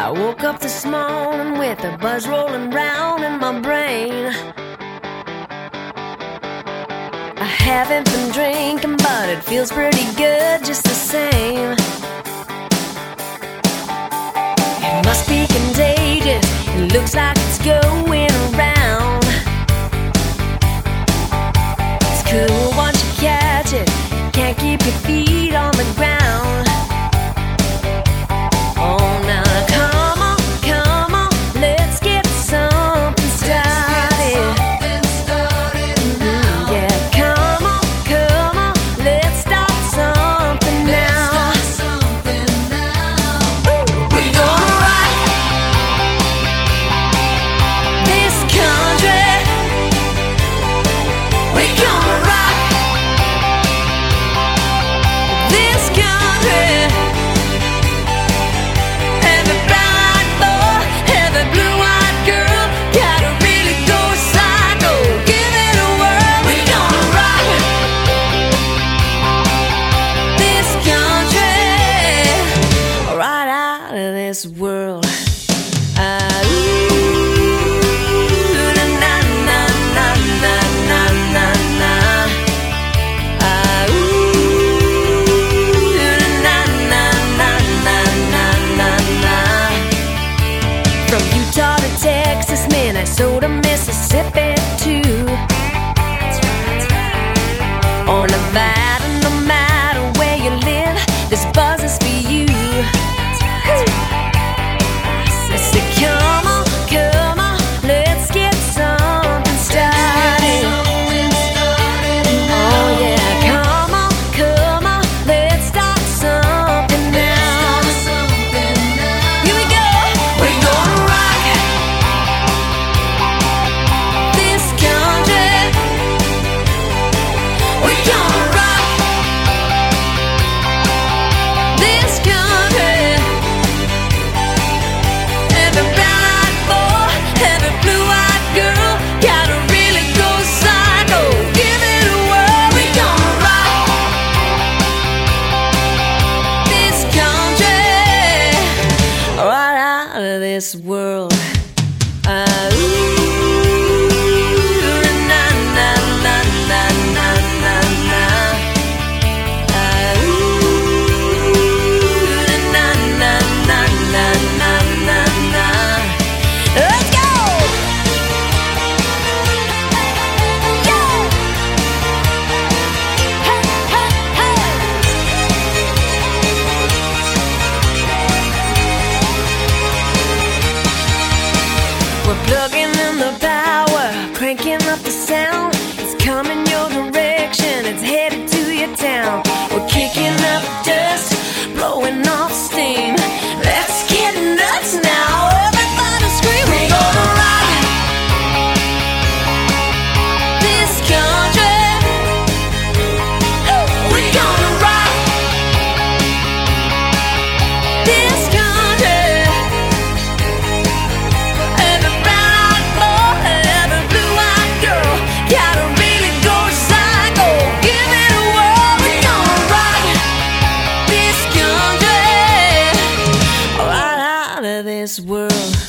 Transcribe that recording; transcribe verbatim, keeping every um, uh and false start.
I woke up this morning with a buzz rolling round in my brain. I haven't been drinking, but it feels pretty good just the same. It must be contagious, it looks like it's going around. It's cool once you catch it, can't keep your feet on the ground. Oh, now come on, come on, let's get something started. Mm, yeah, come on, come on, let's start something now. We're gonna rock this country. We're gonna rock this country. Every brown-eyed boy, every blue-eyed girl, gotta really go psycho. Give it a whirl. We're gonna rock this country, right out of this world. Ah, ooh, na na na na na na na na. Ah, ooh, na na na na na na na. From Utah to Texas, Minnesota, Mississippi too. Or Nevada, no matter where you live, this buzz is for you. I said, come on, come on, let's get something started. Oh yeah, come on, come on, let's start something now. Here we go. We're gonna rock this country. We're gonna rock this country. Every brown-eyed boy, every blue-eyed girl, gotta really go psycho. Give it a whirl. We're gonna rock this country, right out of this world. Ah, ooh, na na na na na na na. Ah, ooh, na na na na na na na. Let's go. Yeah. Hey, hey, hey. We're plugging in the power, cranking up the sound. It's coming your direction, it's headed to your town. We're kicking up dust, blowing off steam. Let's get nuts now, everybody scream. We're gonna rock this country. We're gonna rock this country. Every brown-eyed boy, every blue-eyed girl, gotta really go psycho. Give it a whirl. We're gonna rock this country, right out of this world.